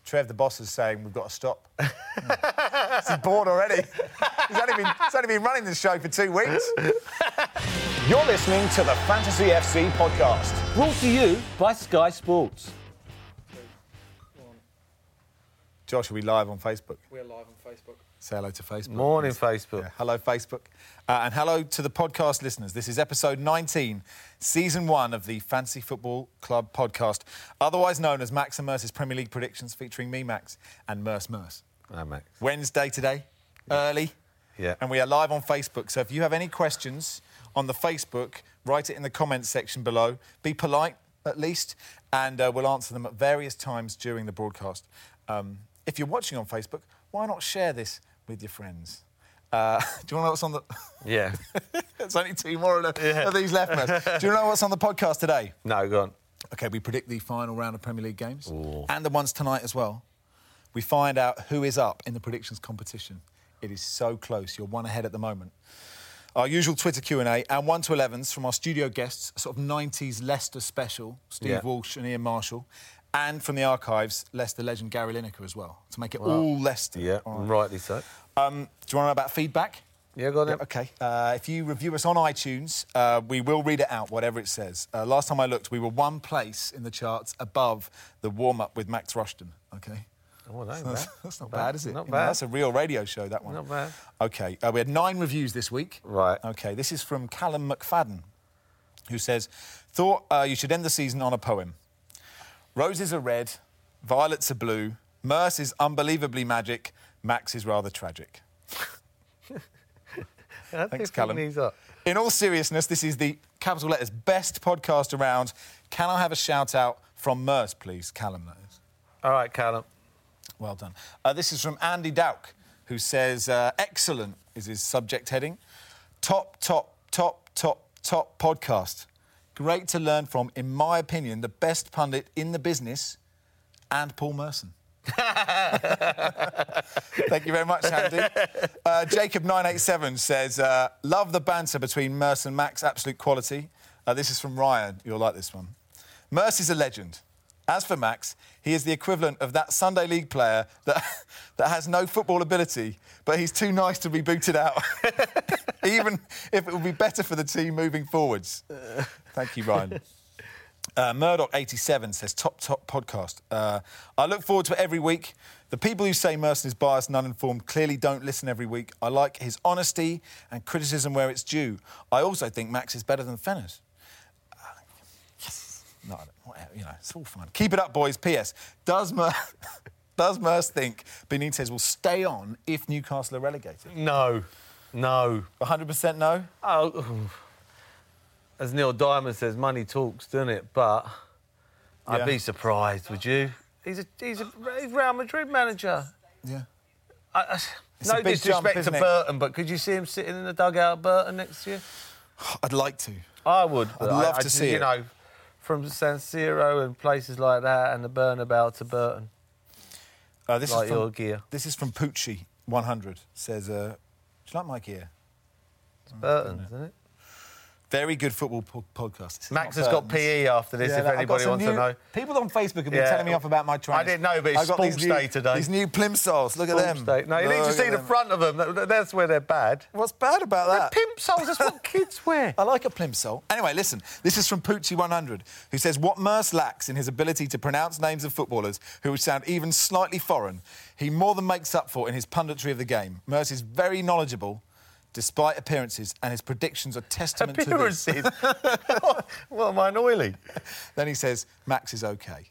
Trev, the boss, is saying we've got to stop. He's bored already. He's only been running this show for 2 weeks. You're listening to the Fantasy FC podcast. Brought to you by Sky Sports. Josh, are we live on Facebook? We're live on Facebook. Say hello to Facebook. Morning, Facebook. Yeah, hello, Facebook. And hello to the podcast listeners. This is episode 19, season 1 of the Fantasy Football Club podcast, otherwise known as Max and Merce's Premier League predictions, featuring me, Max, and Merce. Hi, Max. Wednesday today, early. Yeah. And we are live on Facebook. So if you have any questions on the Facebook, write it in the comments section below. Be polite, at least, and we'll answer them at various times during the broadcast. If you're watching on Facebook, why not share this with your friends? Do you want to know what's on the... Yeah. There's only 2 more of these left, Merce. Do you know what's on the podcast today? No, go on. OK, we predict the final round of Premier League games. Ooh. And the ones tonight as well. We find out who is up in the predictions competition. It is so close. You're one ahead at the moment. Our usual Twitter Q&A and 1 to 11s from our studio guests, a sort of 90s Leicester special, Steve Walsh and Ian Marshall. And from the archives, Leicester legend Gary Lineker as well, to make it all Leicester. Yeah, rightly so. Do you want to know about feedback? Yeah, go on then. OK. If you review us on iTunes, we will read it out, whatever it says. Last time I looked, we were 1 place in the charts above the warm-up with Max Rushton, OK? Oh, that ain't So bad. that's not bad, is it? Not You know, bad. that's a real radio show, that one. Not bad. OK, we had 9 reviews this week. Right. OK, this is from Callum McFadden, who says, thought you should end the season on a poem. Roses are red, violets are blue, Merce is unbelievably magic, Max is rather tragic. Thanks, Callum. In all seriousness, this is the, capital letters, best podcast around. Can I have a shout-out from Merce, please? Callum, that is. All right, Callum. Well done. This is from Andy Dowk, who says, excellent is his subject heading. Top podcast. Great to learn from, in my opinion, the best pundit in the business, and Paul Merson. Thank you very much, Andy. Jacob987 says, love the banter between Merce and Max, absolute quality. This is from Ryan. You'll like this one. Merce is a legend. As for Max, he is the equivalent of that Sunday League player that has no football ability, but he's too nice to be booted out, even if it would be better for the team moving forwards. Thank you, Ryan. Murdoch87 says, top podcast. I look forward to it every week. The people who say Merson is biased and uninformed clearly don't listen every week. I like his honesty and criticism where it's due. I also think Max is better than Fenners. Yes. No, whatever, you know, it's all fine. Keep it up, boys. P.S. Does Merce think Benitez will stay on if Newcastle are relegated? No. 100% no? Oh, as Neil Diamond says, money talks, doesn't it? But I'd be surprised, would you? He's a Real Madrid manager. Yeah. No a big jump, disrespect to isn't it? Burton, but could you see him sitting in the dugout at Burton next year? I'd like to. I would. I'd love to see it. You know, from San Siro and places like that and the Bernabeu to Burton. This Like is from, your gear. This is from Poochie 100. Says, do you like my gear? It's Burton's, isn't it? Very good football podcast. This is Max not has got Burton's. PE after this, if I've got anybody some wants to know. People on Facebook have been telling me off about my trainers. I didn't know, but it's I've got Sports these new, Day today. These new plimsolls. Look at them. Day. No, you need to Look see at the them. front of them. That's where they're bad. What's bad about that? They're pimp soles. That's what kids wear. I like a plimsoll. Anyway, listen. This is from Poochie 100, who says, what Merce lacks in his ability to pronounce names of footballers who would sound even slightly foreign, he more than makes up for in his punditry of the game. Merce is very knowledgeable, despite appearances, and his predictions are testament to this. Appearances? What, am I an oily? Then he says, Max is OK.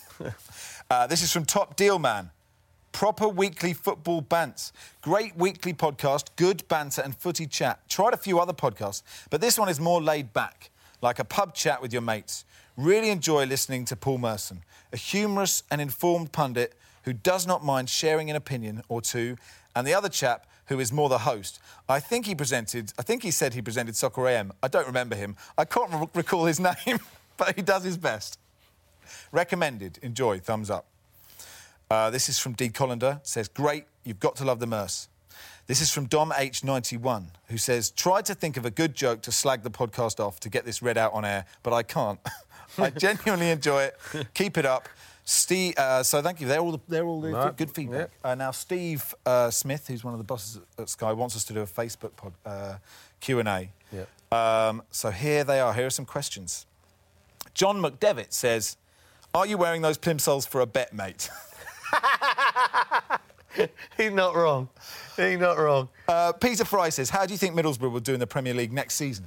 This is from Top Deal Man. Proper weekly football bants. Great weekly podcast, good banter and footy chat. Tried a few other podcasts, but this one is more laid back, like a pub chat with your mates. Really enjoy listening to Paul Merson, a humorous and informed pundit who does not mind sharing an opinion or two, and the other chap who is more the host. I think he said he presented Soccer AM. I don't remember him. I can't recall his name, but he does his best. Recommended. Enjoy. Thumbs up. This is from D. Collender. Says, great, you've got to love the Merce. This is from Dom H91, who says, tried to think of a good joke to slag the podcast off to get this read out on air, but I can't. I genuinely enjoy it. Keep it up. Steve, so thank you. They're all the good feedback. Yeah. Now, Steve Smith, who's one of the bosses at Sky, wants us to do a Facebook Q&A. Yeah. So here they are. Here are some questions. John McDevitt says, "Are you wearing those plimsolls for a bet, mate?" He's not wrong. He's not wrong. Peter Fry says, "How do you think Middlesbrough will do in the Premier League next season?"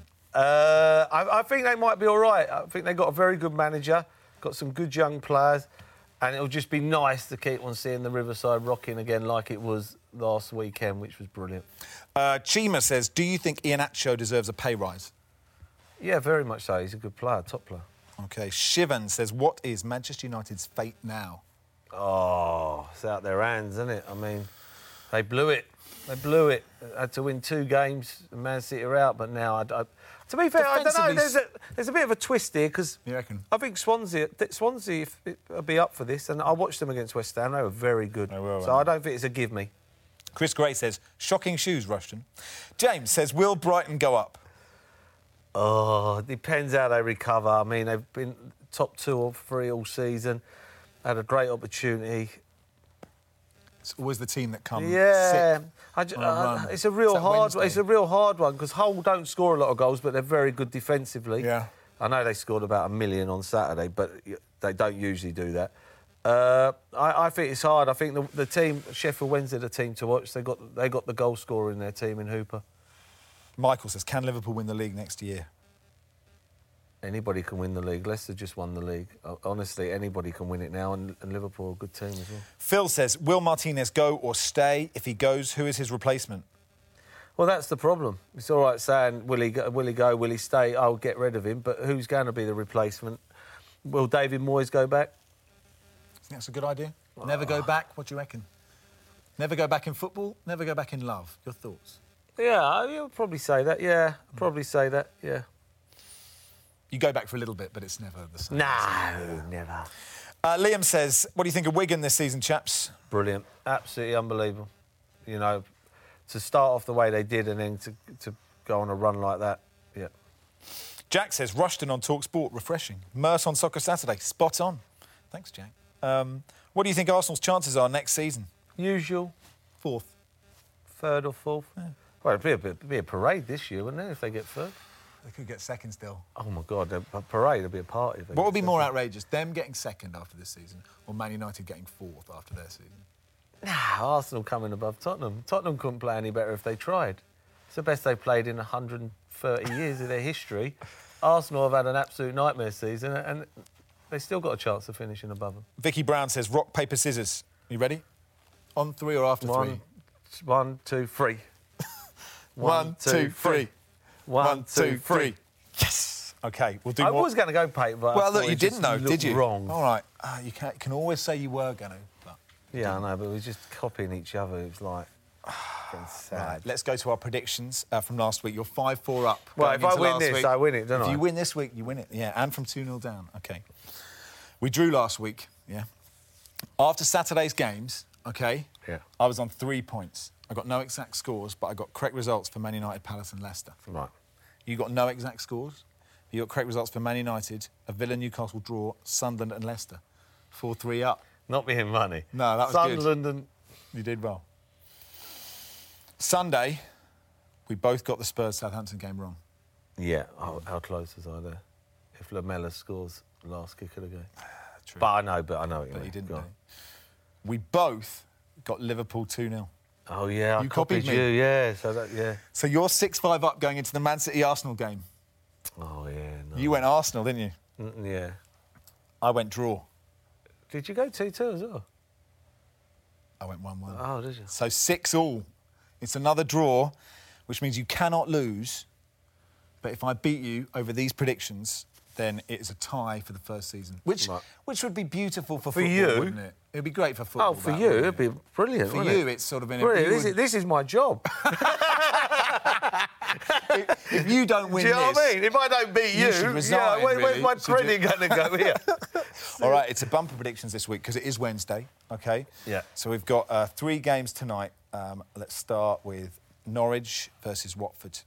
I think they might be all right. I think they've got a very good manager, got some good young players, and it'll just be nice to keep on seeing the Riverside rocking again like it was last weekend, which was brilliant. Chima says, "Do you think Iheanacho deserves a pay rise?" Yeah, very much so. He's a good player, top player. OK. Shivan says, "What is Manchester United's fate now?" Oh, it's out their hands, isn't it? I mean, they blew it. They blew it. Had to win 2 games, and Man City are out. But now, to be fair, I don't know. There's a bit of a twist here because You reckon? I think Swansea will be up for this, and I watched them against West Ham. They were very good. They were, so I don't think it's a give me. Chris Gray says, "Shocking shoes, Rushton." James says, "Will Brighton go up?" Oh, it depends how they recover. I mean, they've been top 2 or 3 all season. Had a great opportunity. It's always the team that comes Yeah, sick on a run. it's a real Is that hard. Wednesday? It's a real hard one because Hull don't score a lot of goals, but they're very good defensively. Yeah. I know they scored about 1 million on Saturday, but they don't usually do that. I think it's hard. I think the team, Sheffield Wednesday, the team to watch. They got the goal scorer in their team in Hooper. Michael says, "Can Liverpool win the league next year?" Anybody can win the league. Leicester just won the league. Honestly, anybody can win it now, and Liverpool are a good team as well. Phil says, "Will Martinez go or stay? If he goes, who is his replacement?" Well, that's the problem. It's all right saying, will he go, will he stay? I'll get rid of him, but who's going to be the replacement? Will David Moyes go back? Think that's a good idea? Never go back? What do you reckon? Never go back in football? Never go back in love? Your thoughts? Yeah, you'll probably say that, yeah. Probably say that, yeah. You go back for a little bit, but it's never the same. No, never. Liam says, "What do you think of Wigan this season, chaps?" Brilliant. Absolutely unbelievable. You know, to start off the way they did and then to go on a run like that, yeah. Jack says, "Rushton on TalkSport, refreshing. Merce on Soccer Saturday, spot on." Thanks, Jack. What do you think Arsenal's chances are next season? Usual. 4th. 3rd or 4th. Yeah. Well, it'd be a parade this year, wouldn't it, if they get 3rd? They could get 2nd still. Oh, my God, a parade would be a party. What would be more outrageous, them getting 2nd after this season or Man United getting 4th after their season? Nah, Arsenal coming above Tottenham. Tottenham couldn't play any better if they tried. It's the best they've played in 130 years of their history. Arsenal have had an absolute nightmare season and they still got a chance of finishing above them. Vicky Brown says, "Rock, paper, scissors." You ready? On 3 or after 3? 1, 2, 3. 1, 2, 3. 1, 2, 3. Yes. OK, we'll do I more. was going to go paper, but Well, I look, thought you it didn't just know, looked did you? Wrong. All right. You can always say you were going to. But... Yeah, I know, but we were just copying each other. It was like... getting sad. Right, let's go to our predictions from last week. You're 5-4 up. Well, going if I into win last this, week. I win it, don't I? If you win this week, you win it. Yeah, and from 2-0 down. OK. We drew last week, yeah. After Saturday's games, OK, Yeah. I was on 3 points. I got no exact scores, but I got correct results for Man United, Palace and Leicester. Right. You got no exact scores. You got correct results for Man United, a Villa-Newcastle draw, Sunderland and Leicester. 4-3 up. Not being funny. No, that was good. Sunderland and... You did well. Sunday, we both got the Spurs-Southampton game wrong. Yeah, how close was I there? If Lamela scores the last kick of the game. True. But I know what you But mean. he didn't. Go do on. he? We both got Liverpool 2-0. Oh, yeah, I You copied copied you, me. yeah. So that, yeah. So you're 6-5 up going into the Man City-Arsenal game. Oh, yeah, no. You went Arsenal, didn't you? Yeah. I went draw. Did you go 2-2 as well? I went 1-1. Oh, did you? So 6-all. It's another draw, which means you cannot lose. But if I beat you over these predictions, then it is a tie for the first season, which would be beautiful for football, you? wouldn't it? It would be great for football. Oh, for that, you, wouldn't it'd be brilliant, For wouldn't you, it? it's sort of in Brilliant. a... This is my job. If you don't win Do you know this... what I mean? If I don't beat you, should resign, yeah, where's really. my Should credit going to go here? All right, it's a bumper predictions this week because it is Wednesday, OK? Yeah. So we've got 3 games tonight. Let's start with Norwich versus Watford.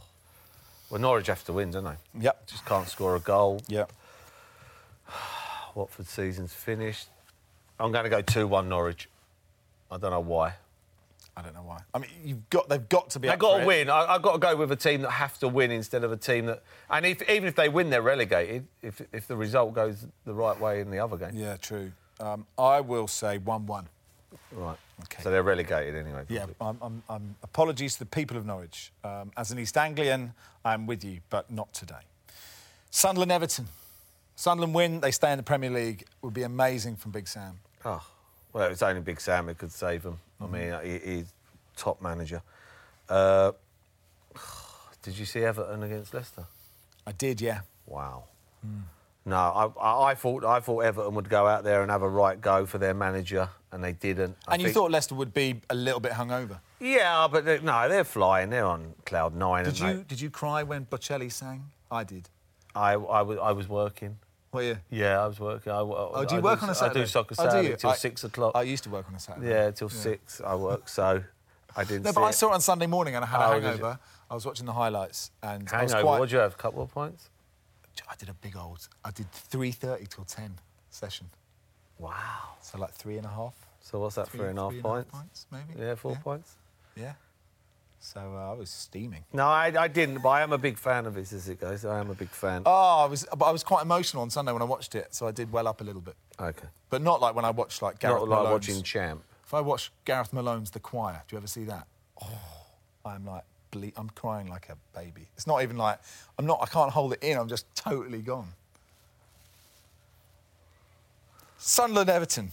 Well, Norwich have to win, don't they? Yep. Just can't score a goal. Yep. Watford season's finished. I'm going to go 2-1 Norwich. I don't know why. I don't know why. I mean, they've got to be. They've got to win. I've got to go with a team that have to win instead of a team that. And even if they win, they're relegated. If the result goes the right way in the other game. Yeah, true. I will say 1-1. Right. Okay. So they're relegated anyway. Yeah. I'm apologies to the people of Norwich. As an East Anglian, I'm with you, but not today. Sunderland Everton. Sunderland win. They stay in the Premier League. Would be amazing from Big Sam. Oh, well, it's only Big Sam who could save them. I mean, he's top manager. Did you see Everton against Leicester? I did, yeah. Wow. No, I thought Everton would go out there and have a right go for their manager, and they didn't. And you thought Leicester would be a little bit hungover? Yeah, but they're flying. They're on cloud nine. Did you cry when Bocelli sang? I did. I was working. Were you? Yeah, I was working. Do you work on a Saturday? I do soccer Saturday till 6 o'clock. I used to work on a Saturday. Yeah, till 6 I work, so I didn't No, but I saw it on Sunday morning and I had a hangover. I was watching the highlights and I was hangover, quite... what did you have, a couple of pints? I did I did 3:30 till 10 session. Wow. So like 3.5. So what's that, 3.5 pints? Maybe? Yeah, 4 pints? Yeah. So I was steaming. No, I didn't, but I am a big fan of his as it goes. I am a big fan. Oh, I was quite emotional on Sunday when I watched it, so I did well up a little bit. Okay. But not like when I watched like Gareth Not Malone's... like watching Champ. If I watch Gareth Malone's The Choir, do you ever see that? Oh, I'm like, I'm crying like a baby. It's not even like, I can't hold it in, I'm just totally gone. Sunderland Everton.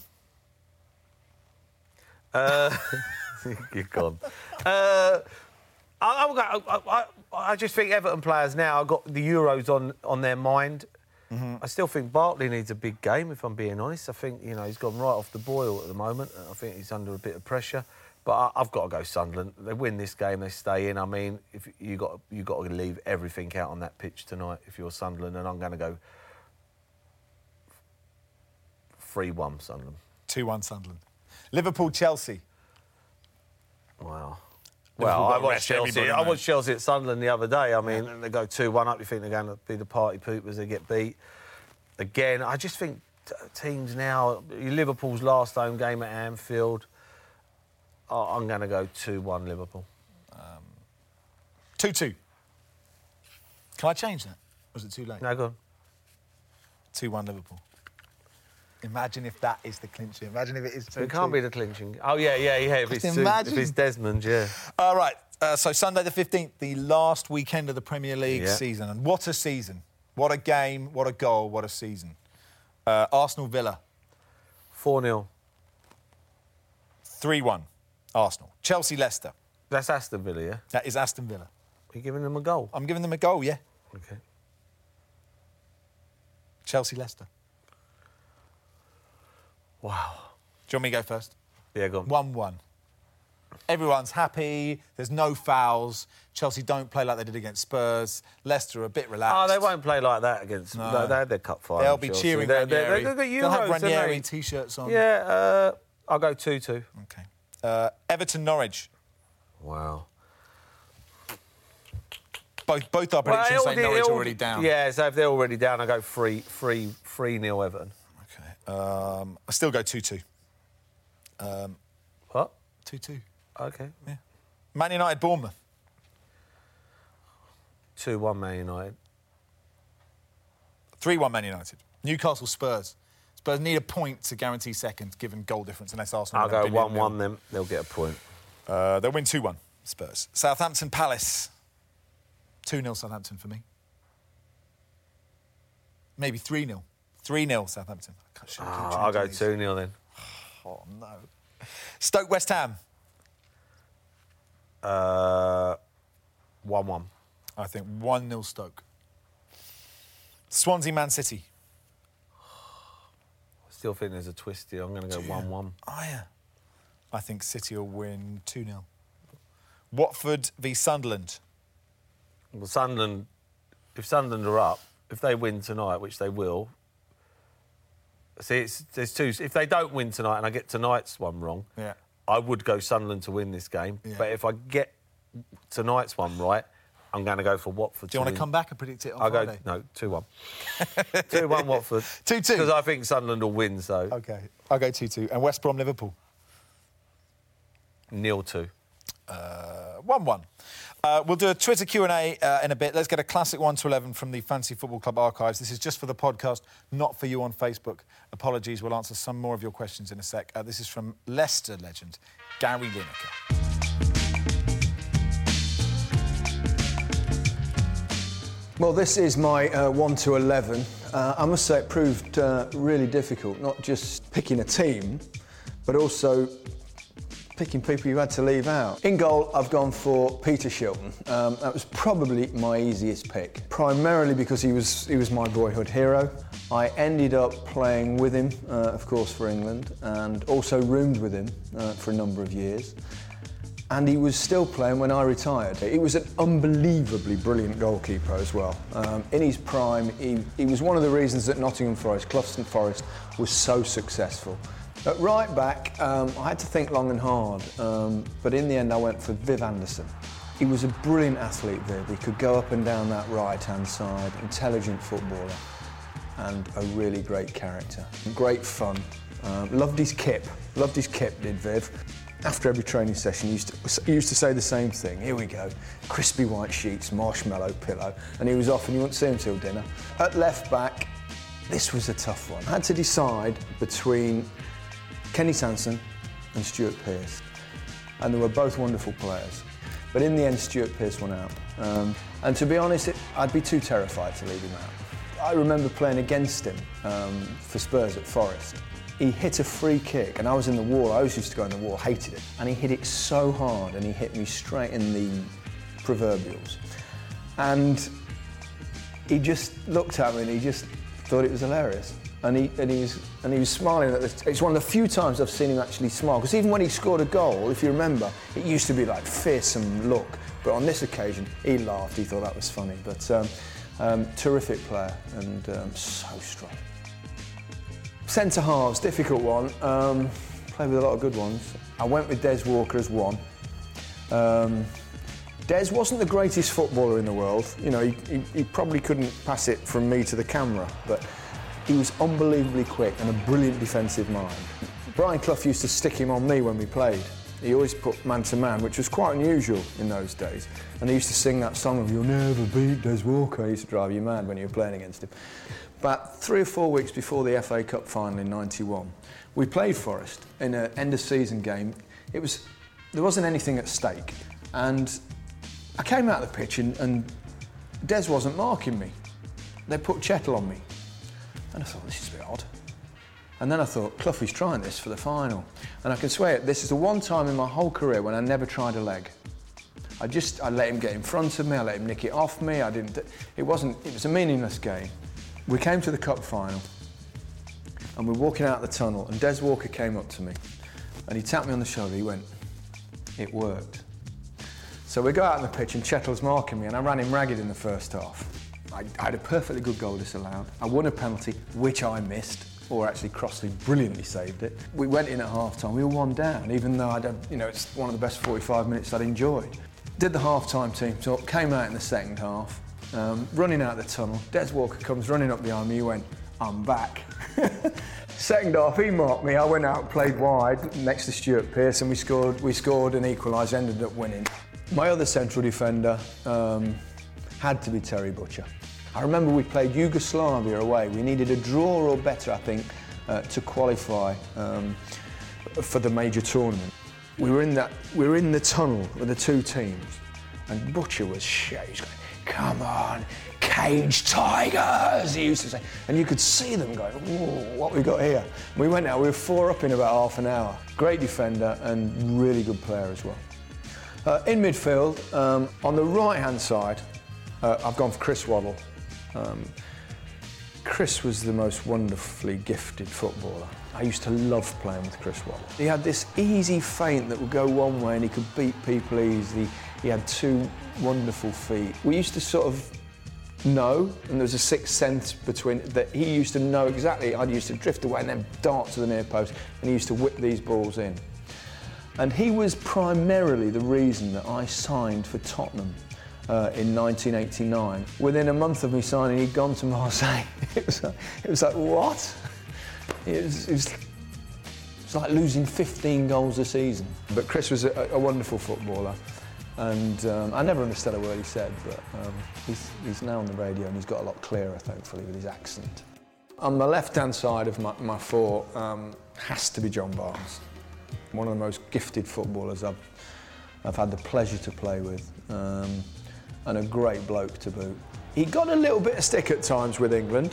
You're gone. I just think Everton players now have got the Euros on their mind. I still think Barkley needs a big game, if I'm being honest. I think, he's gone right off the boil at the moment. I think he's under a bit of pressure. But I've got to go Sunderland. They win this game, they stay in. I mean, if you got to leave everything out on that pitch tonight if you're Sunderland, and I'm going to go 3-1 Sunderland. 2-1 Sunderland. Liverpool-Chelsea. Wow. Well, I watched Chelsea at Sunderland the other day. I mean, they go 2-1 up. You think they're going to be the party poopers? They get beat. Again, I just think teams now... Liverpool's last home game at Anfield... I'm going to go 2-1 Liverpool. 2-2. Can I change that? Or is it too late? No, go on. 2-1 Liverpool. Imagine if that is the clincher. Imagine if it is 2-2. It can't be the clinching. Oh, yeah. If it's Desmond, yeah. All right. So Sunday the 15th, the last weekend of the Premier League season. And what a season. What a game, what a goal, what a season. Arsenal Villa. 4-0. 3-1. Arsenal. Chelsea Leicester. That's Aston Villa, yeah? That is Aston Villa. Are you giving them a goal? I'm giving them a goal, yeah. OK. Chelsea Leicester. Wow. Do you want me to go first? Yeah, go on. 1-1. Everyone's happy. There's no fouls. Chelsea don't play like they did against Spurs. Leicester are a bit relaxed. Oh, they won't play like that against... No. They had their cup final. They'll be cheering Ranieri. They'll have Ranieri Euros, T-shirts on. Yeah, I'll go 2-2. OK. Everton-Norwich. Wow. Both our predictions say Norwich already down. Yeah, so if they're already down, I go 3-0 Everton. OK. I still go 2-2. What? 2-2. OK. Yeah. Man United-Bournemouth. 2-1 Man United. 3-1 Man United. Newcastle-Spurs. Spurs need a point to guarantee second, given goal difference, unless Arsenal... I'll go 1-1 them. They'll get a point. They'll win 2-1, Spurs. Southampton-Palace. 2-0 Southampton for me. Maybe 3-0. 3-0 Southampton. I'll go 2-0 then. Oh, no. Stoke-West Ham. 1-1. I think 1-0 Stoke. Swansea-Man City. Still think there's a twist here. I'm going to go 1-1. Oh, yeah. I think City will win 2-0. Watford v Sunderland. Well, Sunderland, if Sunderland are up, if they win tonight, which they will... See, there's two... If they don't win tonight and I get tonight's one wrong, I would go Sunderland to win this game. Yeah. But if I get tonight's one right, I'm going to go for Watford. Do you want to come back and predict it on I'll Friday? go, no, 2-1. 2-1 Watford. 2-2? Because I think Sunderland will win, so... OK, I'll go 2-2. And West Brom, Liverpool? 0-2. 1-1. We'll do a Twitter Q&A in a bit. Let's get a classic 1 to 11 from the Fantasy Football Club archives. This is just for the podcast, not for you on Facebook. Apologies, we'll answer some more of your questions in a sec. This is from Leicester legend, Gary Lineker. Well, this is my 1 to 11. I must say it proved really difficult, not just picking a team, but also picking people you had to leave out. In goal, I've gone for Peter Shilton. That was probably my easiest pick, primarily because he was my boyhood hero. I ended up playing with him, of course, for England, and also roomed with him for a number of years. And he was still playing when I retired. He was an unbelievably brilliant goalkeeper as well. In his prime, he was one of the reasons that Nottingham Forest, Cloughton Forest, was so successful. At right back, I had to think long and hard, but in the end I went for Viv Anderson. He was a brilliant athlete, Viv. He could go up and down that right-hand side, intelligent footballer, and a really great character. Great fun. Loved his kip, did Viv. After every training session, he used to say the same thing. Here we go, crispy white sheets, marshmallow pillow, and he was off and you wouldn't see him till dinner. At left back, this was a tough one. I had to decide between Kenny Sansom and Stuart Pearce, and they were both wonderful players. But in the end, Stuart Pearce won out. And to be honest, I'd be too terrified to leave him out. I remember playing against him for Spurs at Forest. He hit a free kick, and I was in the wall. I always used to go in the wall, hated it. And he hit it so hard, and he hit me straight in the proverbials. And he just looked at me, and he just thought it was hilarious. And he was smiling at this. It's one of the few times I've seen him actually smile. Because even when he scored a goal, if you remember, it used to be like fearsome look. But on this occasion, he laughed. He thought that was funny. But terrific player and so strong. Centre halves, difficult one. Played with a lot of good ones. I went with Des Walker as one. Des wasn't the greatest footballer in the world. You know, he probably couldn't pass it from me to the camera, but he was unbelievably quick and a brilliant defensive mind. Brian Clough used to stick him on me when we played. He always put man-to-man, which was quite unusual in those days. And he used to sing that song of "You'll never beat Des Walker." He used to drive you mad when you were playing against him. About 3 or 4 weeks before the FA Cup final in '91, we played Forest in an end-of-season game. There wasn't anything at stake. And I came out of the pitch and Des wasn't marking me. They put Chettle on me. And I thought, this is a bit odd. And then I thought, Cloughie's trying this for the final. And I can swear, this is the one time in my whole career when I never tried a leg. I let him get in front of me, I let him nick it off me, it was a meaningless game. We came to the cup final, and we're walking out the tunnel, and Des Walker came up to me, and he tapped me on the shoulder, he went, "It worked." So we go out on the pitch, and Chettle's marking me, and I ran him ragged in the first half. I had a perfectly good goal disallowed. I won a penalty, which I missed, or actually Crossley brilliantly saved it. We went in at half-time, we were 1 down, even though it's one of the best 45 minutes I'd enjoyed. Did the half-time team talk, came out in the second half, running out the tunnel. Des Walker comes running up behind me, he went, "I'm back." Second half, he marked me, I went out, played wide, next to Stuart Pearce, and we scored and equalised, ended up winning. My other central defender had to be Terry Butcher. I remember we played Yugoslavia away. We needed a draw or better, I think, to qualify for the major tournament. We were in the tunnel with the two teams, and Butcher was shit. He was going, "Come on, Cage Tigers," he used to say. And you could see them going, "Whoa, what we got here?" We went out, we were 4 up in about half an hour. Great defender and really good player as well. In midfield, on the right-hand side, I've gone for Chris Waddle. Chris was the most wonderfully gifted footballer. I used to love playing with Chris Waddle. He had this easy feint that would go one way and he could beat people easily. He had 2 wonderful feet. We used to sort of know, and there was a sixth sense between that he used to know exactly. I used to drift away and then dart to the near post, and he used to whip these balls in. And he was primarily the reason that I signed for Tottenham. in 1989. Within a month of me signing, he'd gone to Marseille. It was like, what? It was like losing 15 goals a season. But Chris was a wonderful footballer, and I never understood a word he said, but he's now on the radio and he's got a lot clearer, thankfully, with his accent. On the left-hand side of my four has to be John Barnes, one of the most gifted footballers I've had the pleasure to play with, and a great bloke to boot. He got a little bit of stick at times with England.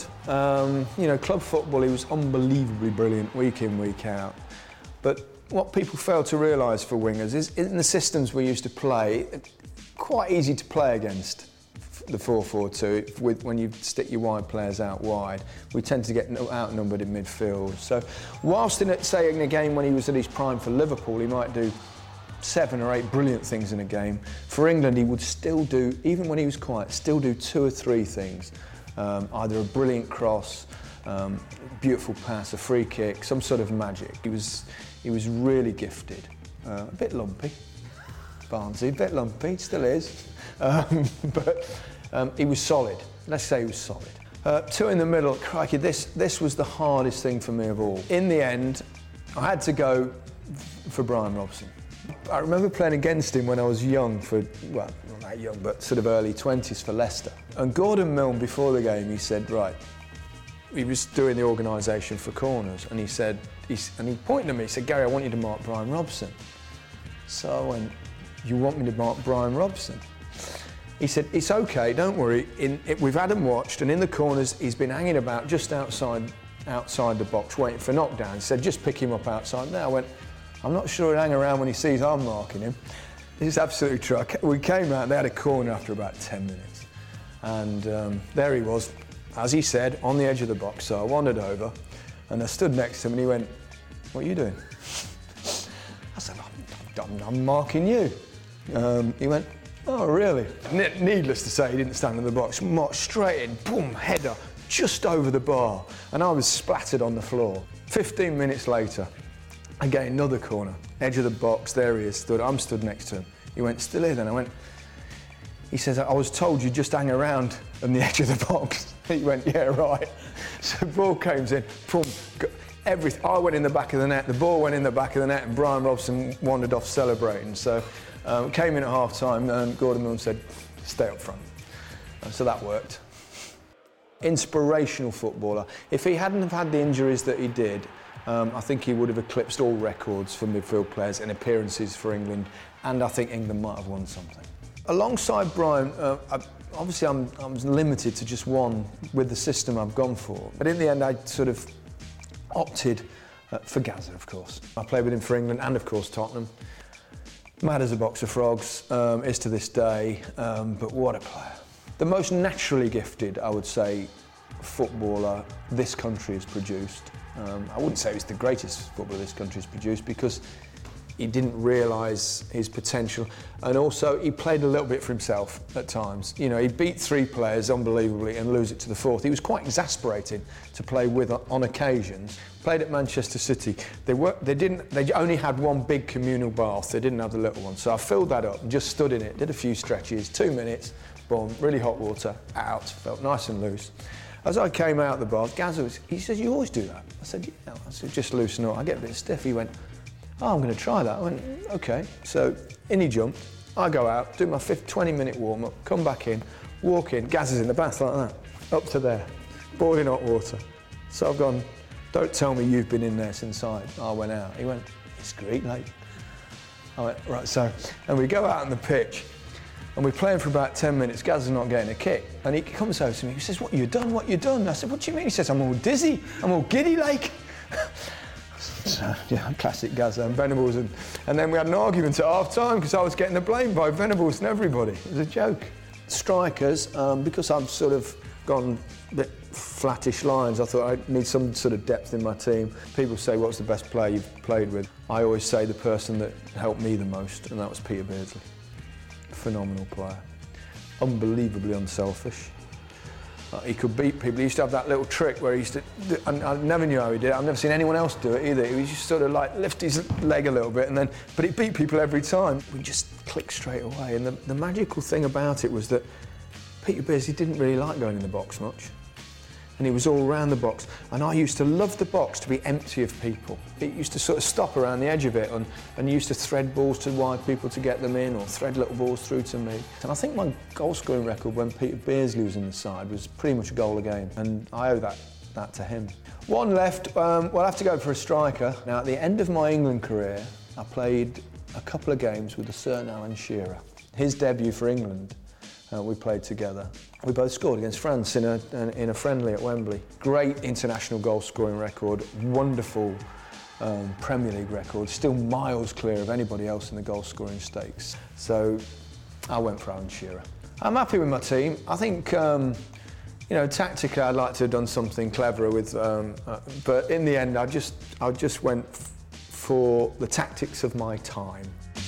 Club football, he was unbelievably brilliant week in, week out. But what people fail to realise for wingers is in the systems we used to play, quite easy to play against the 4-4-2 when you stick your wide players out wide. We tend to get outnumbered in midfield. So whilst in a game when he was at his prime for Liverpool, he might do 7 or 8 brilliant things in a game. For England, he would still do, even when he was quiet, still do 2 or 3 things. Either a brilliant cross, beautiful pass, a free kick, some sort of magic. He was really gifted. A bit lumpy, Barnesy, a bit lumpy, still is. But he was solid. Let's say he was solid. 2 in the middle, crikey, this was the hardest thing for me of all. In the end, I had to go for Brian Robson. I remember playing against him when I was young, not that young, but sort of early 20s for Leicester. And Gordon Milne, before the game, he said, right, he was doing the organisation for corners, and he pointed at me, he said, Gary, I want you to mark Brian Robson. So I went, you want me to mark Brian Robson? He said, it's okay, don't worry, we've had him watched, and in the corners, he's been hanging about just outside the box, waiting for knockdown. He said, just pick him up outside there. I went, I'm not sure he'll hang around when he sees I'm marking him. This is absolutely true. We came out, they had a corner after about 10 minutes. And there he was, as he said, on the edge of the box. So I wandered over and I stood next to him and he went, what are you doing? I said, I'm marking you. He went, oh, really? Needless to say, he didn't stand in the box. Marked straight in, boom, header, just over the bar. And I was splattered on the floor. 15 minutes later, again, another corner, edge of the box, there he is, I'm stood next to him. He went, still here then? He says, I was told you just hang around on the edge of the box. He went, yeah, right. So the ball comes in, boom, I went in the back of the net, the ball went in the back of the net, and Brian Robson wandered off celebrating. So came in at half-time, and Gordon Milne said, stay up front. So that worked. Inspirational footballer. If he hadn't have had the injuries that he did, I think he would have eclipsed all records for midfield players and appearances for England, and I think England might have won something. Alongside Brian, obviously I'm limited to just one with the system I've gone for, but in the end I sort of opted for Gazza, of course. I played with him for England and, of course, Tottenham. Mad as a box of frogs, is to this day, but what a player. The most naturally gifted, I would say, footballer this country has produced. I wouldn't say he was the greatest footballer this country has produced because he didn't realise his potential, and also he played a little bit for himself at times. You know, he beat 3 players unbelievably and lose it to the 4th. He was quite exasperating to play with on occasions. Played at Manchester City. They only had one big communal bath. They didn't have the little one. So I filled that up and just stood in it, did a few stretches, 2 minutes, boom, really hot water, out, felt nice and loose. As I came out of the bath, Gazza he says, you always do that? I said, yeah. I said, just loosen up. I get a bit stiff. He went, oh, I'm going to try that. I went, OK. So in he jumped. I go out, do my 20-minute warm-up, come back in, walk in. Gazza's in the bath like that, up to there, boiling hot water. So I've gone, don't tell me you've been in there since I went out. He went, it's great, mate. I went, right, so, and we go out on the pitch, and we're playing for about 10 minutes. Gazza's not getting a kick. And he comes over to me, he says, what you done, what you done? I said, what do you mean? He says, I'm all dizzy, I'm all giddy like. So, yeah, classic Gazza and Venables. And then we had an argument at half-time because I was getting the blame by Venables and everybody. It was a joke. Strikers, because I've sort of gone a bit flattish lines, I thought I need some sort of depth in my team. People say, what's the best player you've played with? I always say the person that helped me the most, and that was Peter Beardsley. Phenomenal player. Unbelievably unselfish. He could beat people. He used to have that little trick where he used to, and I never knew how he did it. I've never seen anyone else do it either. He was just sort of like lift his leg a little bit but he beat people every time. We just clicked straight away. And the magical thing about it was that Peter Beardsley didn't really like going in the box much. And he was all around the box. And I used to love the box to be empty of people. It used to sort of stop around the edge of it and used to thread balls to wide people to get them in or thread little balls through to me. And I think my goal scoring record when Peter Beardsley was in the side was pretty much a goal a game. And I owe that to him. One left, well, I have to go for a striker. Now, at the end of my England career, I played a couple of games with a certain Alan Shearer. His debut for England, we played together. We both scored against France in a friendly at Wembley. Great international goal scoring record, wonderful Premier League record, still miles clear of anybody else in the goal scoring stakes. So I went for Alan Shearer. I'm happy with my team. I think, tactically I'd like to have done something cleverer with, but in the end I just went for the tactics of my time.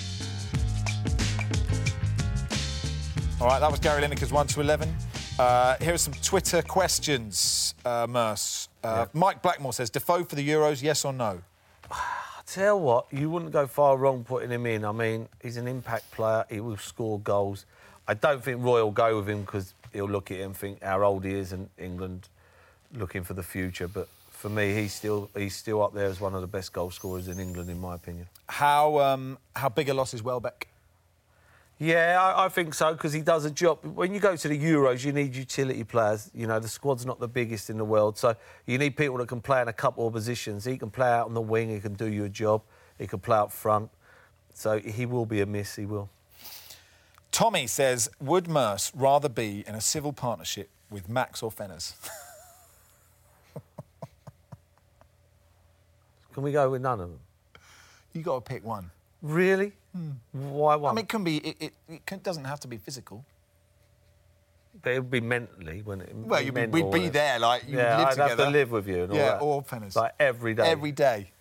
All right, that was Gary Lineker's 1 to 11. Here are some Twitter questions, Merce. Mike Blackmore says, Defoe for the Euros, yes or no? I tell you what, you wouldn't go far wrong putting him in. I mean, he's an impact player. He will score goals. I don't think Roy will go with him because he'll look at him and think how old he is in England, looking for the future. But for me, he's still up there as one of the best goal scorers in England, in my opinion. How big a loss is Welbeck? Yeah, I think so, because he does a job. When you go to the Euros, you need utility players. You know, the squad's not the biggest in the world, so you need people that can play in a couple of positions. He can play out on the wing, he can do you a job, he can play up front. So he will be a miss, he will. Tommy says, would Merce rather be in a civil partnership with Max or Fenners? Can we go with none of them? You got to pick one. Really? Why one? I mean, it can be. It doesn't have to be physical. But it would be mentally, wouldn't it? Well, we'd be there, like you would live I'd together. have to live with you and all that. Or Fenners. Like every day. Every day.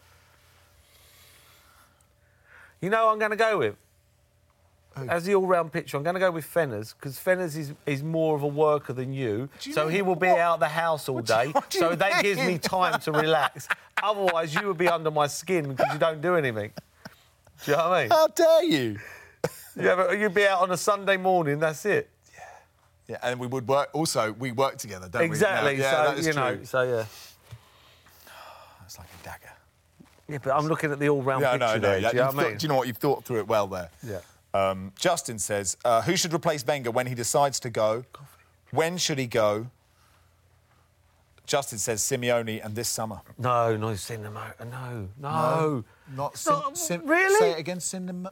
You know, I'm going to go with. As the all-round picture, I'm going to go with Fenners, because Fenners is more of a worker than you, so he will be out the house all day, so that gives me time to relax. Otherwise, you would be under my skin because you don't do anything. Do you know what I mean? How dare you? You'd be out on a Sunday morning, that's it. Yeah, and we would work. Also, we work together, don't exactly. we? Yeah, so that is true. So yeah. It's like a dagger. Yeah, but I'm looking at the all-round picture no. there. Yeah, Do you know what I mean? Do you know what? You've thought through it well there. Yeah. Justin says, who should replace Wenger when he decides to go? When should he go? Justin says Simeone and this summer. No, Cinema. No. Not really? Say it again, Cinema.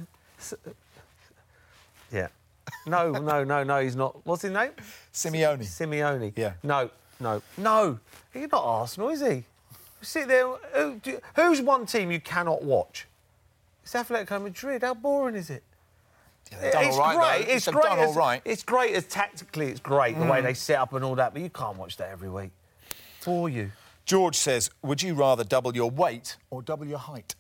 Yeah. No, he's not. What's his name? Simeone. Yeah. No. He's not Arsenal, is he? You sit there. Who's one team you cannot watch? It's Atletico Madrid. How boring is it? Yeah, it's great. It's great. Done all right. It's great as tactically. It's great the way they set up and all that, but you can't watch that every week. For you. George says, would you rather double your weight or double your height?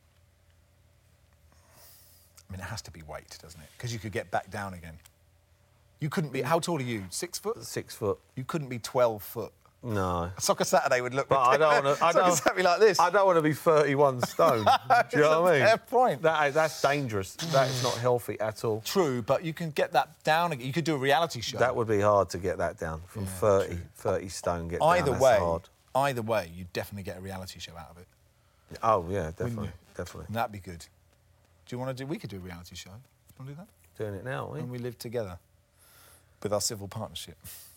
I mean, it has to be weight, doesn't it? Because you could get back down again. You couldn't be... How tall are you? 6 foot? 6 foot. You couldn't be 12 foot. No. Soccer Saturday would look... But I don't want to... Soccer Saturday like this. I don't want to be 31 stone. Do you know what I mean? Fair point. That's dangerous. That is not healthy at all. True, but you can get that down again. You could do a reality show. That would be hard to get that down. From 30 stone, get either down. way, That's hard. Either way, you'd definitely get a reality show out of it. Oh, yeah, definitely. Definitely. And that'd be good. Do you want to do... We could do a reality show. Want to do that? Doing it now, And we live together with our civil partnership.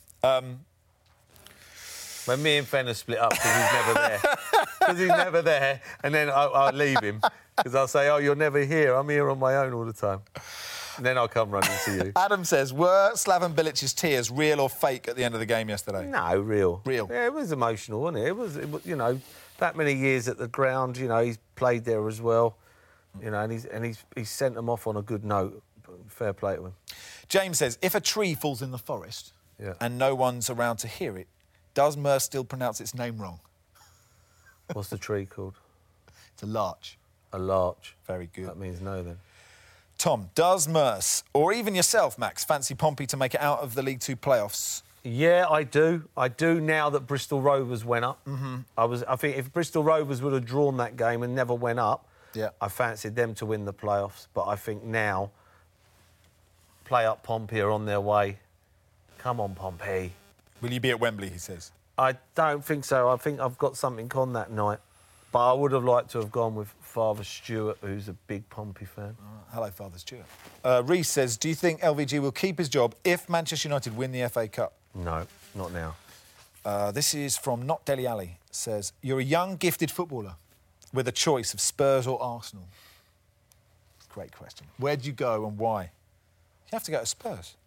When me and Fenner split up because he's never there. Because he's never there, and then I'll leave him. Because I'll say, oh, you're never here. I'm here on my own all the time. And then I'll come running to you. Adam says, were Slaven Bilic's tears real or fake at the end of the game yesterday? No, real. Real? Yeah, it was emotional, wasn't it? It was, you know, that many years at the ground, you know, he's played there as well. You know, and he's sent them off on a good note. Fair play to him. James says, if a tree falls in the forest and no one's around to hear it, does Merce still pronounce its name wrong? What's the tree called? It's a larch. A larch. Very good. That means no, then. Tom, does Merce, or even yourself, Max, fancy Pompey to make it out of the League Two playoffs Yeah, I do. I do now that Bristol Rovers went up. Mm-hmm. I think if Bristol Rovers would have drawn that game and never went up, I fancied them to win the playoffs. But I think now, play up Pompey are on their way. Come on, Pompey. Will you be at Wembley, he says? I don't think so. I think I've got something on that night. But I would have liked to have gone with Father Stuart, who's a big Pompey fan. Hello, Father Stuart. Reece says, do you think LVG will keep his job if Manchester United win the FA Cup? No, not now. This is from Not Deli Alley. Says, you're a young, gifted footballer with a choice of Spurs or Arsenal. Great question. Where'd you go and why? You have to go to Spurs.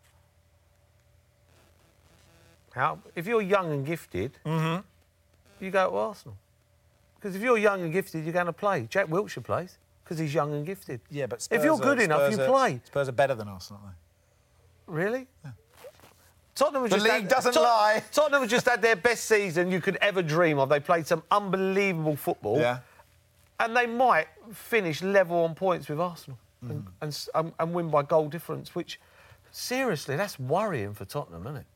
How? If you're young and gifted, you go to Arsenal. Because if you're young and gifted, you're going to play. Jack Wilshere plays because he's young and gifted. Yeah, but Spurs if you're good enough, you play. Spurs are better than Arsenal, aren't they? Really? Yeah. Tottenham the league doesn't lie. Tottenham have just had their best season you could ever dream of. They played some unbelievable football. Yeah. And they might finish level on points with Arsenal and win by goal difference, which, seriously, that's worrying for Tottenham, isn't it?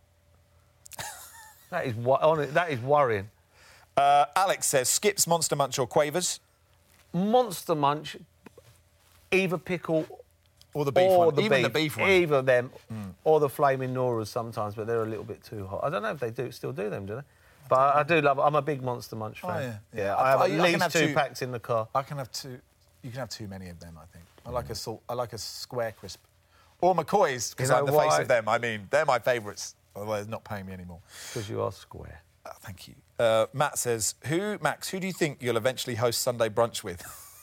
That is worrying. Alex says, Skips, Monster Munch or Quavers? Monster Munch, either pickle or the beef one. Even the beef one. Either of them, or the Flaming Noras sometimes, but they're a little bit too hot. I don't know if they still do them, do they? But I do love it. I'm a big Monster Munch fan. Oh, yeah. I have at least two packs in the car. I can have two. You can have too many of them, I think. I like a square crisp. Or McCoy's, because I'm the face of them. I mean, they're my favourites. Otherwise, they're not paying me anymore. Because you are square. Thank you. Matt says, Max, who do you think you'll eventually host Sunday brunch with?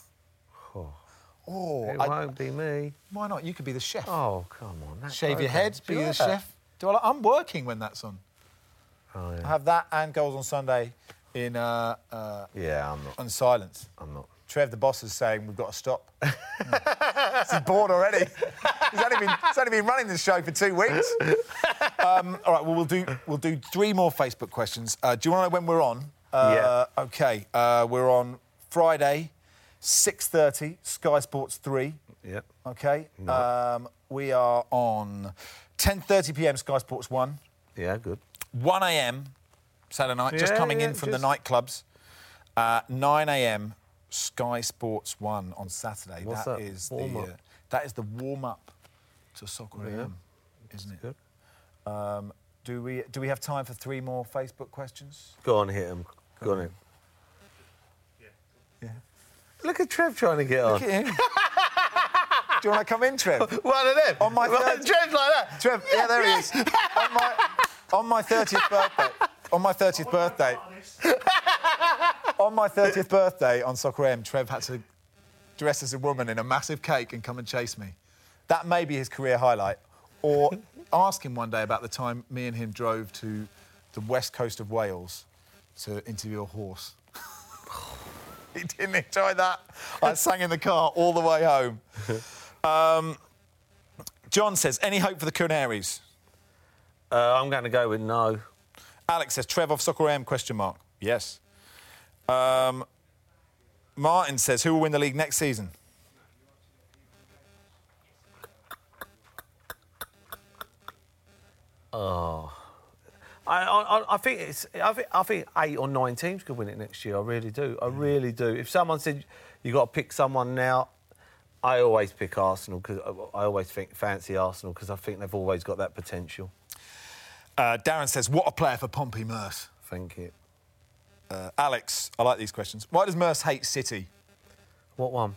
It won't be me. Why not? You could be the chef. Oh, come on. Shave your head, be the chef. I'm working when that's on. Oh, yeah. I have that and Goals on Sunday in... I'm not. On silence. I'm not. Trev, the boss, is saying we've got to stop. He's bored already. He's only been running this show for 2 weeks. All right, well, we'll do 3 more Facebook questions. Do you want to know when we're on? Yeah. OK, we're on Friday, 6:30, Sky Sports 3. Yep. OK. No. We are on 10:30 p.m, Sky Sports 1. Yeah, good. 1 a.m. Saturday night, just coming in from the nightclubs. 9 a.m, Sky Sports 1 on Saturday. What's that is the warm-up to Soccer AM, isn't it? Good. Do we have time for 3 more Facebook questions? Go on, hit them. Go on. Yeah. Look at Trev trying to get on. Look at him. Do you want to come in, Trev? One of them. On my Trev's like that. Trev, yeah, there he is. On my 30th birthday. On my 30th birthday. On my 30th birthday on Soccer AM, Trev had to dress as a woman in a massive cake and come and chase me. That may be his career highlight. Or ask him one day about the time me and him drove to the west coast of Wales to interview a horse. He didn't enjoy that. I sang in the car all the way home. John says, any hope for the Canaries? I'm going to go with no. Alex says, Trev off Soccer AM, ? Yes. Martin says, who will win the league next season? I think 8 or 9 teams could win it next year. I really do. I really do. If someone said you got to pick someone now, I always pick Arsenal because I always fancy Arsenal because I think they've always got that potential. Darren says, what a player for Pompey Merse. Thank you. Alex, I like these questions. Why does Merse hate City? What one?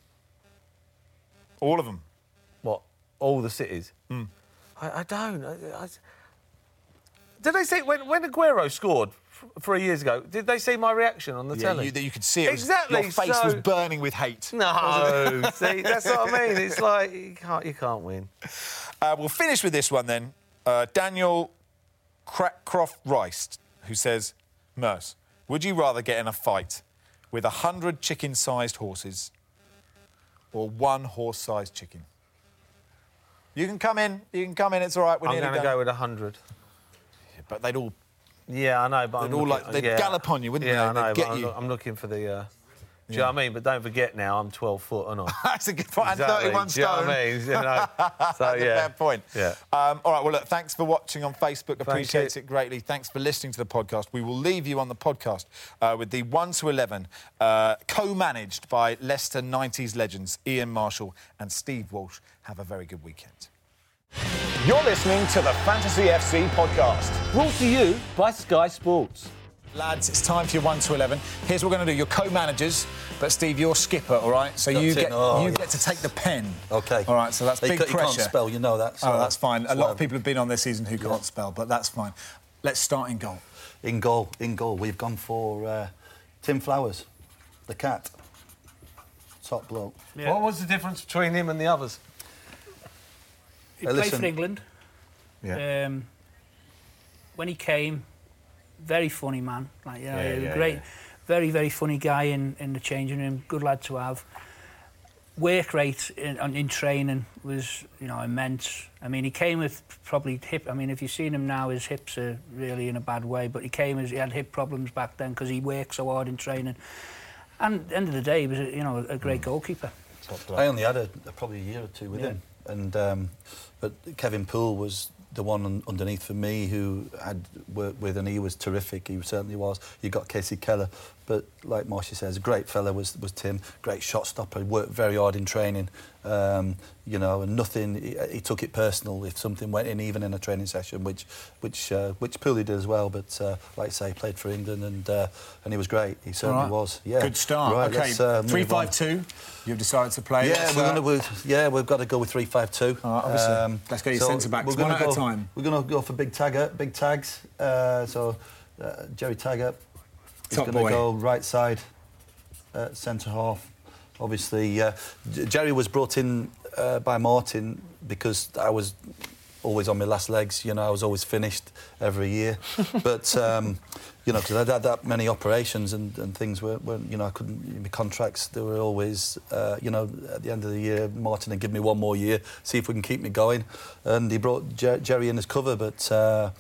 All of them. What? All the cities? I don't. Did they see when Aguero scored 3 years ago? Did they see my reaction on the telly? You could see it. Exactly. Your face was burning with hate. No, see, that's what I mean. It's like you can't win. We'll finish with this one then. Daniel Crackcroft Rice, who says, Merse, would you rather get in a fight with 100 chicken-sized horses or 1 horse-sized chicken? You can come in. It's all right. I'm going to go with 100. Yeah, but they'd all... Yeah, I know, but they'd gallop on you, wouldn't they? Yeah, I know, get but you. I'm looking for the Do you know what I mean? But don't forget now, I'm 12 foot, aren't I? That's a good point. Exactly. And 31 Do you know stone. what I mean? You know, so, That's a fair point. Yeah. All right, well, look, thanks for watching on Facebook. Thank Appreciate you. it greatly. Thanks for listening to the podcast. We will leave you on the podcast with the 1 to 11, co-managed by Leicester 90s legends Ian Marshall and Steve Walsh. Have a very good weekend. You're listening to the Fantasy FC podcast. Brought to you by Sky Sports. Lads, it's time for your 1 to 11. Here's what we're going to do. You're co-managers, but Steve, you're skipper, all right? So you get to take the pen. OK. All right, so that's big pressure. You can't spell, you know that. So that's fine. A lot of people have been on this season who can't spell, but that's fine. Let's start in goal. In goal. We've gone for Tim Flowers, the cat. Top bloke. Yeah. What was the difference between him and the others? He played for England. Yeah. When he came, very funny man. Like, great, very, very funny guy in the changing room. Good lad to have. Work rate in training was, immense. I mean, he came with probably hip. I mean, if you've seen him now, his hips are really in a bad way. But he had hip problems back then because he worked so hard in training. And at the end of the day, he was a great goalkeeper. I only had probably a year or two with him, and but Kevin Poole was the one underneath for me who had worked with, and he was terrific. He certainly was. You got Casey Keller, but like Marshy says, a great fella was Tim. Great shot stopper. He worked very hard in training. And nothing. He took it personal if something went in, even in a training session, which Poole did as well. But like I say, he played for England, and he was great. He certainly was. Yeah. Good start. Right, OK, 3-5-2. You've decided to play. Yeah, we've got to go with 3-5-2. Obviously. Let's get your centre backs one at a time. We're going to go for big tags. Jerry Taggart. He's going to go right side, centre half. Obviously, Jerry was brought in by Martin because I was always on my last legs. I was always finished every year. But, because I'd had that many operations and things were I couldn't... My contracts, they were always, at the end of the year, Martin had given me one more year, see if we can keep me going. And he brought Jerry in as cover, but...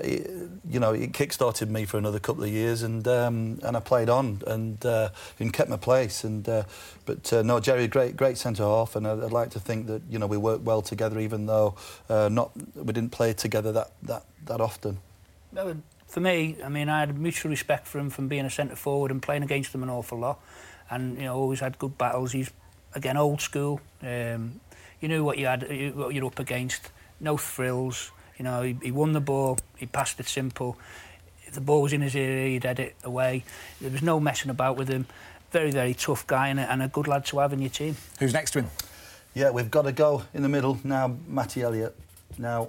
it kick-started me for another couple of years, and I played on and kept my place. But Jerry, great centre half, and I'd like to think that we worked well together, even though we didn't play together that often. For me, I mean, I had mutual respect for him from being a centre forward and playing against him an awful lot, and always had good battles. He's again old school. You knew what you're up against. No frills. He won the ball, he passed it simple. If the ball was in his area, he'd head it away. There was no messing about with him. Very, very tough guy and a good lad to have in your team. Who's next to him? Yeah, we've got to go in the middle now, Matty Elliott. Now,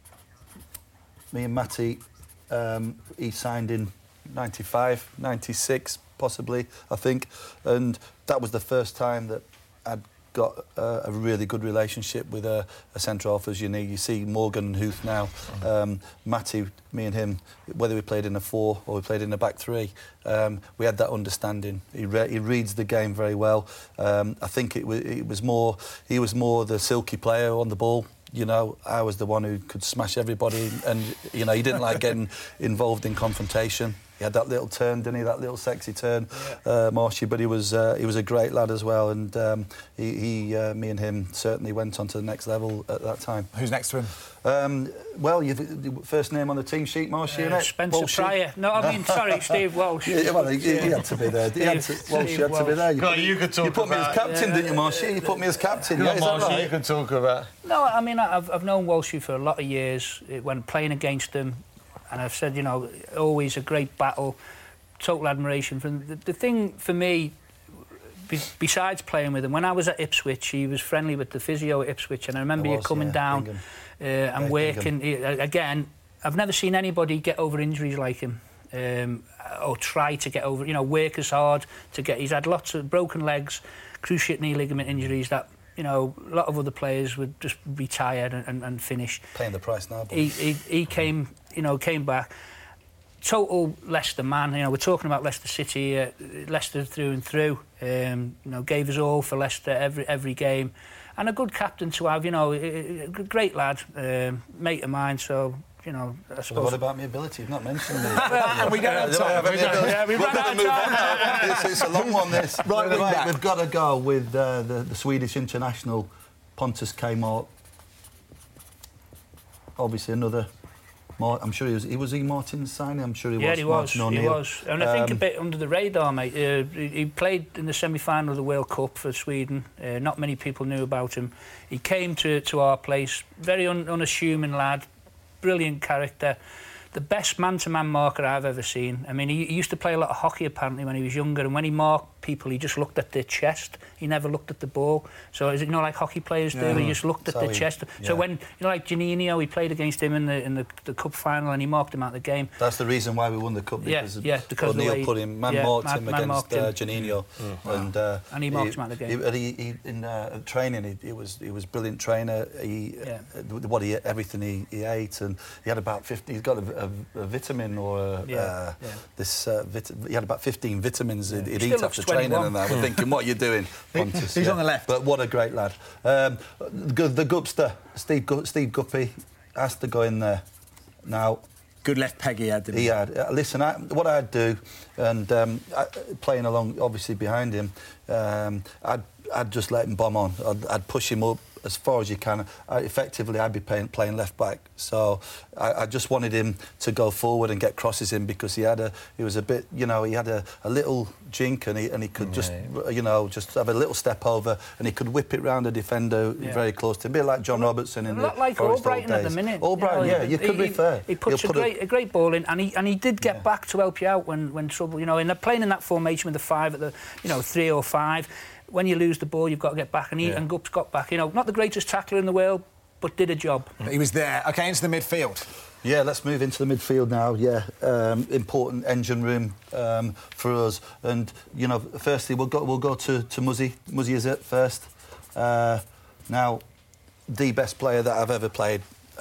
me and Matty, he signed in 95, 96, possibly, I think. And that was the first time that I'd got a really good relationship with a centre half as you need. You see Morgan and Huth now. Matty, me and him, whether we played in a 4 or we played in a back 3, we had that understanding. He reads the game very well. I think he was more the silky player on the ball. I was the one who could smash everybody, and he didn't like getting involved in confrontation. He had that little turn, didn't he? That little sexy turn, Marshy. But he was a great lad as well, and me and him certainly went on to the next level at that time. Who's next to him? You've first name on the team sheet, Marshy, innit? Spencer Pryor. No, I mean, sorry, Steve Walsh. He had to be there. Walsh had to be there. You could talk about... You put me as captain, didn't you, Marshy? You put me as captain. Is that right? You can talk about... No, I mean, I've known Walshy for a lot of years. When playing against him, and I've said, always a great battle, total admiration. The thing for me, besides playing with him, when I was at Ipswich, he was friendly with the physio at Ipswich, and I remember you coming down and working. Again, I've never seen anybody get over injuries like him, or try to get over, work as hard to get... He's had lots of broken legs, cruciate knee ligament injuries that... a lot of other players would just retire and finish. Paying the price now. But... He came back. Total Leicester man. We're talking about Leicester City, Leicester through and through. Gave us all for Leicester every game, and a good captain to have. A great lad, mate of mine. So you know, I Well, suppose. what about my ability? You've not mentioned me. We don't have time. We ran out of time. It's a long one, this. Right wing back. We've got to go with the Swedish international, Pontus Kmart. Obviously, another. I'm sure he was Martin's signing. I'm sure he was. Yeah, he was. Martin O'Neill. He was. And I think a bit under the radar, mate. He played in the semi-final of the World Cup for Sweden. Not many people knew about him. He came to our place. Very unassuming lad. Brilliant character. The best man-to-man marker I've ever seen. I mean, he used to play a lot of hockey, apparently, when he was younger, and when he marked people, he just looked at their chest. He never looked at the ball. So, is it, you know, like hockey players do? He just looked at their chest. Yeah. So when, you know, like Janino, he played against him in the cup final, and he marked him out of the game. That's the reason why we won the cup, because O'Neill put him, marked him against Janino. And he marked him out of the game. In training, he was brilliant trainer. Everything he ate, and he had about 50. He's got a vitamin or he had about 15 vitamins he'd eat after training, and that. We're thinking, what are you doing, Pontus? He's on the left. But what a great lad. The Gupster, Steve Guppy, has to go in there. Now, good left peg he had. He had. Listen, what I'd do, and playing along, obviously, behind him, I'd just let him bomb on. I'd push him up as far as you can. Effectively, I'd be playing left back. So I just wanted him to go forward and get crosses in, because he was a bit, you know, he had a little jink, and he could just have a little step over, and he could whip it round a defender very close to him. A bit like John Robertson in the like Forest Albrighton at the minute. Albrighton, you could be fair. He puts a great ball in, and he did get back to help you out when trouble. You know, playing in that formation with the 5 at the 3 or 5. When you lose the ball, you've got to get back, and Gups got back. You know, not the greatest tackler in the world, but did a job. He was there. OK, into the midfield. Yeah, let's move into the midfield now. Yeah, important engine room for us. And, you know, firstly, we'll go to Muzzy. Muzzy is it first. Now, the best player that I've ever played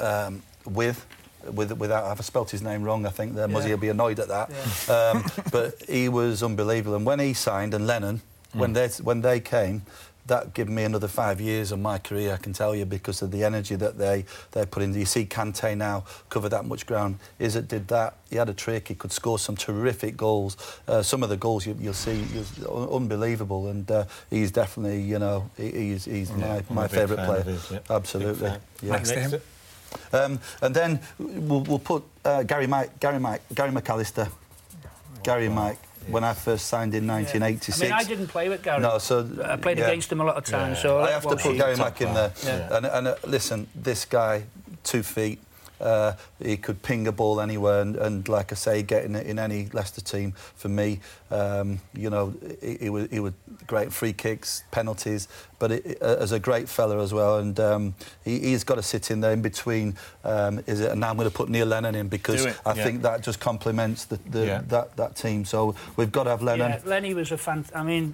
without, I've spelt his name wrong, I think Muzzy will be annoyed at that. Yeah. But he was unbelievable. And when he signed, and Lennon, when they came, that gave me another 5 years of my career, I can tell you, because of the energy that they put in. You see Kante now cover that much ground. Izzet did that. He had a trick. He could score some terrific goals. Some of the goals you'll see, unbelievable. And he's definitely, you know, he's my favourite player. His, Absolutely. Yeah. Next to him. And then we'll put Gary McAllister. Gary Mike. When I first signed in 1986. I mean, I didn't play with Gary. No, so I played against him a lot of times. So I have to put Gary Mack in there. Yeah. And listen, this guy, 2 feet, he could ping a ball anywhere, and like I say, getting it in any Leicester team for me. You know, he was great free kicks, penalties, but as a great fella as well. And he's got to sit in there in between. And now I'm going to put Neil Lennon in, because I think that just complements that team. So we've got to have Lennon. Yeah, Lenny was a fan. I mean,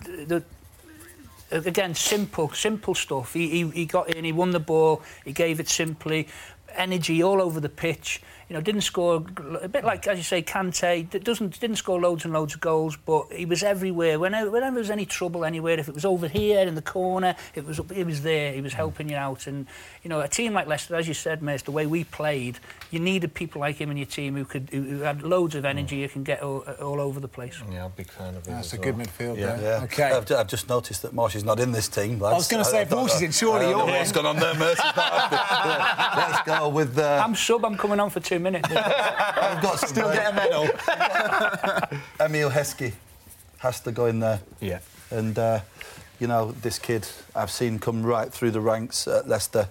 again, simple stuff. He got in, he won the ball, he gave it simply. Energy all over the pitch. You know, didn't score a bit like, as you say, Kante. Didn't score loads and loads of goals, but he was everywhere. Whenever there was any trouble anywhere, if it was over here in the corner, he was there. He was helping you out. And you know, a team like Leicester, as you said, Mace, the way we played, you needed people like him in your team who had loads of energy, who can get all over the place. Yeah, I'm a big fan of him. That's as a well. good midfield. Yeah. OK. I've just noticed that Marsh is not in this team. Lads. I was going to say, if Marsh is in, surely you're in. What's gone on there, Mercy's not happy. Let's go with. I'm coming on for 2 minutes. I've got some Still get a medal. Emil Heskey has to go in there. Yeah. And, you know, this kid, I've seen come right through the ranks at Leicester,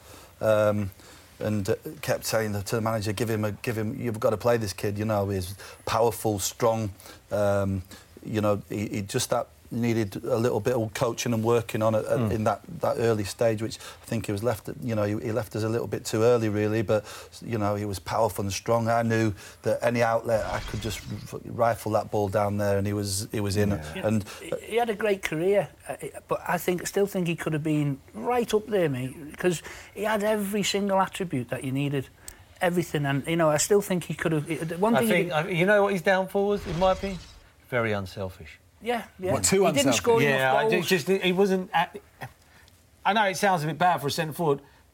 and kept saying to the manager, give him, you've got to play this kid, you know, he's powerful, strong, you know, he just needed a little bit of coaching and working on it in that early stage, which I think he was left. You know, he left us a little bit too early, really. But you know, he was powerful and strong. I knew that any outlet, I could just rifle that ball down there, and he was in. Yeah. And he had a great career, but I still think he could have been right up there, mate, because he had every single attribute that you needed. Everything, and you know, I still think he could have. You know what his downfall was, in my opinion? Very unselfish. Yeah. What, too he didn't unselfish? score enough goals. He wasn't. I know it sounds a bit bad for a centre forward,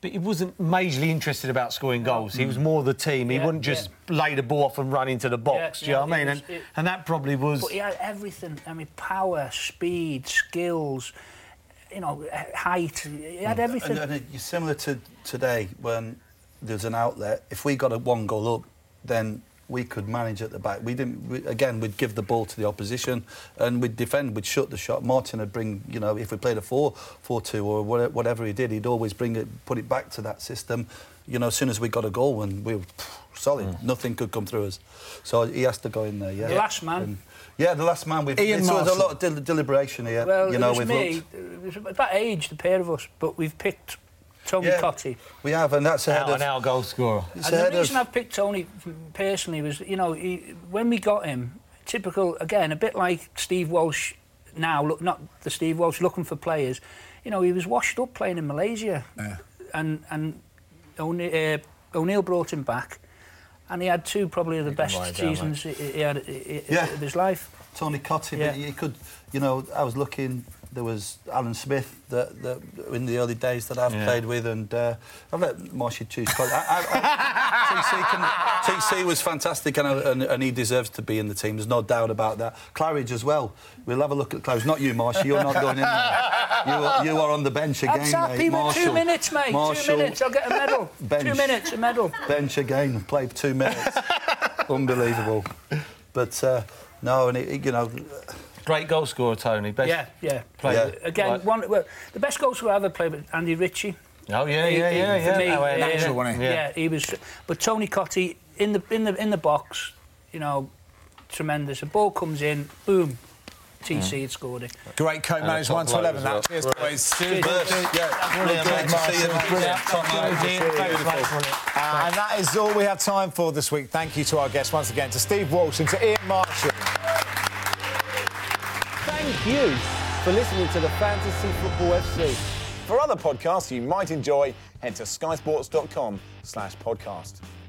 but he wasn't majorly interested about scoring goals. He was more the team. He wouldn't just lay the ball off and run into the box. Do you know what I mean? And that probably was... But he had everything. I mean, power, speed, skills, you know, height. He had everything. And you're similar to today when there's an outlet. If we got a 1 goal up, then we could manage at the back. We'd give the ball to the opposition and we'd defend, we'd shut the shot. Martin would bring, you know, if we played a 4-4-2 or whatever he did, he'd always put it back to that system. You know, as soon as we got a goal and we were solid, nothing could come through us. So he has to go in there, The last man. The last man. There's a lot of deliberation here. Well, you know, it was about age, the pair of us, but we've picked Tony Cottee. We have, and that's ahead of... An out goal scorer. And the reason I've picked Tony personally was, you know, when we got him, typical, again, a bit like Steve Walsh now, look, not the Steve Walsh looking for players, you know, he was washed up playing in Malaysia. Yeah. And O'Neill brought him back, and he had two probably of the best seasons he had of his life. Tony Cottee, but he could, you know, I was looking... There was Alan Smith that in the early days that I've played with, and I'll let Marshy choose. TC was fantastic, and he deserves to be in the team. There's no doubt about that. Claridge as well. We'll have a look at Claridge. Not you, Marshy. You're not going in there. You are on the bench again, mate. Marshall. 2 minutes, mate. Marshall. 2 minutes. I'll get a medal. Bench. 2 minutes, a medal. Bench again. Played 2 minutes. Unbelievable. But no, and you know. Great goal scorer, Tony. Best player. Again, the best goal scorer I ever played was Andy Ritchie. Oh yeah. For me, natural, wasn't he? Yeah, he was. But Tony Cottee in the box, you know, tremendous. A ball comes in, boom, TC had scored it. Great coat managed 1 to 11. That cheers, boys. And that is all we have time for this week. Thank you to our guests once again, to Steve Walsh and to Ian Marshall. Thank you for listening to the Fantasy Football FC. For other podcasts you might enjoy, head to skysports.com/podcast.